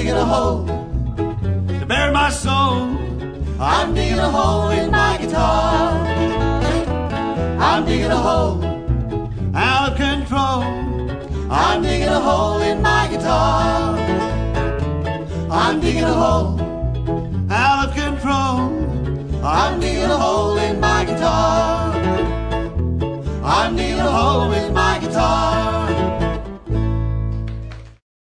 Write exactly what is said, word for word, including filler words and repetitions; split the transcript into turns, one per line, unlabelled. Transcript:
digging a hole
to bury my soul.
I'm digging a hole in my guitar. I'm digging a hole
Out of control.
I'm digging a hole in my guitar. I'm digging a hole
Out of control.
I'm digging a hole in my guitar.